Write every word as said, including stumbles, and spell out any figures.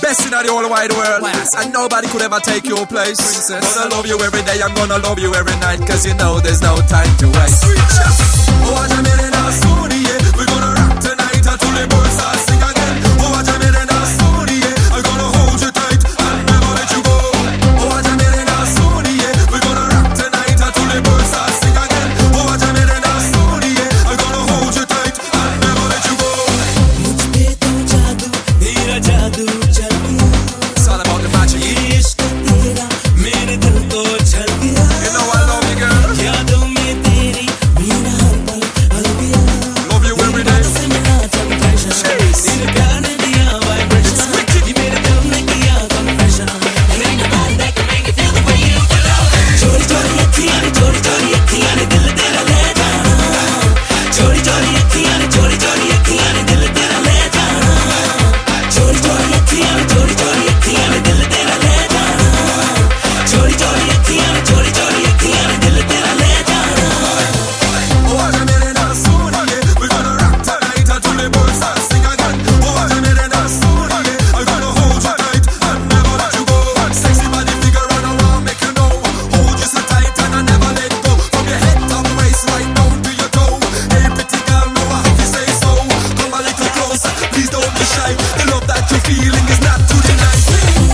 best in the whole wide world, and nobody could ever take your place. Princess, gonna love you every day, I'm gonna love you every night, cause you know there's no time to waste. Oh, I just made it now, Sony, yeah. We're gonna rock tonight until the birds start sing again. Oh, I just made it now, Sony, yeah. I'm gonna hold you tight and never let you go. Oh, I just made it now, Sony, yeah. We're gonna rock tonight until the birds start sing again. Oh, I just made it now, Sony, yeah. I'm gonna hold you tight and never let you go. मुझ पे तो जादू, तेरा जादू चल गया. It's all about the magic. ये इश्क तेरा मेरे दिल को छल गया. You know I love you, girl. यादों में तेरी मेरा हर पल हल गया. Love you every day. से मिला जब pressure, तेरे प्यार ने दिया vibration. ये मेरे दिल ने किया confession. There ain't nobody that can make it feel the way you do. चोरी चोरी अखियाँ ने, चोरी चोरी अखियाँ ने दिल तेरा ले जाना. चोरी चोरी अखियाँ ने, चोरी चोरी अखियाँ ने दिल तेरा ले जाना. चोरी चोरी अखियाँ ने, चोरी चोरी अखियाँ ने दिल तेरा ले जाना. चोरी चोरी अखियाँ ने, चोरी चोरी अखियाँ ने दिल तेरा ले जाना. Oh, I just made it now, Sony, yeah. We're gonna rock tonight until the birds start sing again. Oh, I just made it now, Sony, yeah. I'm gonna hold you tight and never let you go. Sexy body figure and I wanna make you know. Hold you so tight and I never let go. From your head to the waist, right down to your toe. Hey, pretty girl, know how to say so. Come a little closer, please don't be shy. The love that you're feeling is not too deny.